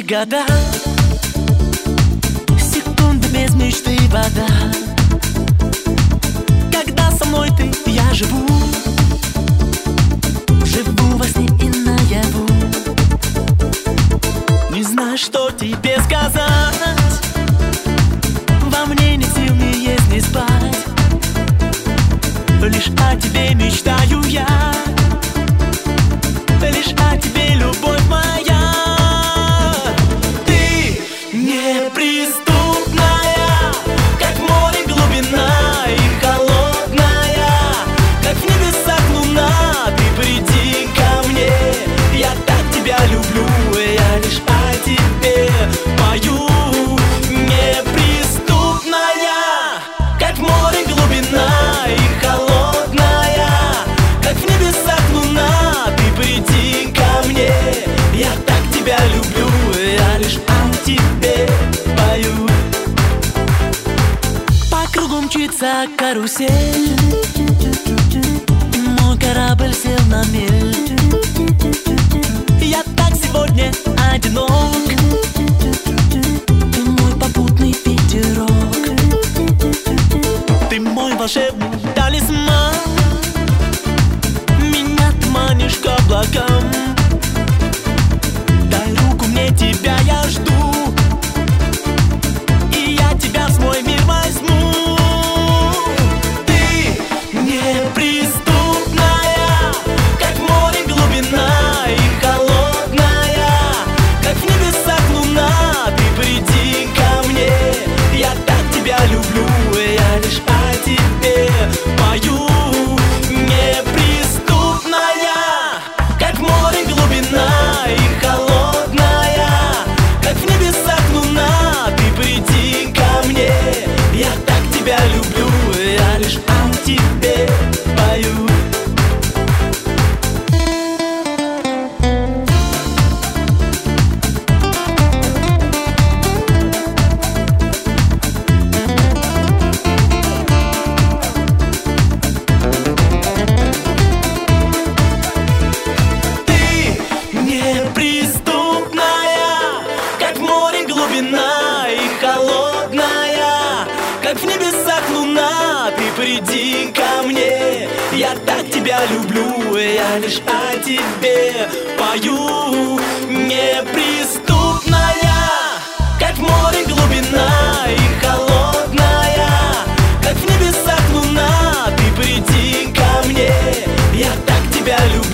года, секунды без мечты вода. Когда со мной ты, я живу во сне и наяву. Не знаю, что тебе сказать, во мне нет сил, не есть, не спать. Лишь о тебе мечтаю я, лишь о тебе, любовь моя. Ты неприступная, как море глубина и холодная, как в небесах луна. Ты приди ко мне, я так тебя люблю, я лишь о тебе пою. Неприступная, как море глубина и холодная, как в небесах луна. Ты приди ко мне, я так тебя люблю, я лишь о тебе пою. По кругу мчится карусель, мой корабль сел на мель. Я так сегодня одинок, ты мой попутный ветерок. Ты мой волшебный талисман, меня ты манишь к облакам. Дай руку мне, тебя я жду, и я тебя в свой мир возьму. Ты неприступная, как море глубина и холодная, как в небесах луна. Ты приди ко мне, я так тебя люблю, я лишь о тебе пою. Неприступная, как море глубина и холодная, как в небесах луна. Ты приди ко мне, я так тебя люблю, я лишь о тебе пою. Неприступная, как море глубина и холодная, как в небесах луна. Ты приди ко мне, я так тебя люблю, я лишь о тебе пою. Неприступная, как море глубина и холодная, как в небесах луна. Ты приди ко мне, я так тебя люблю.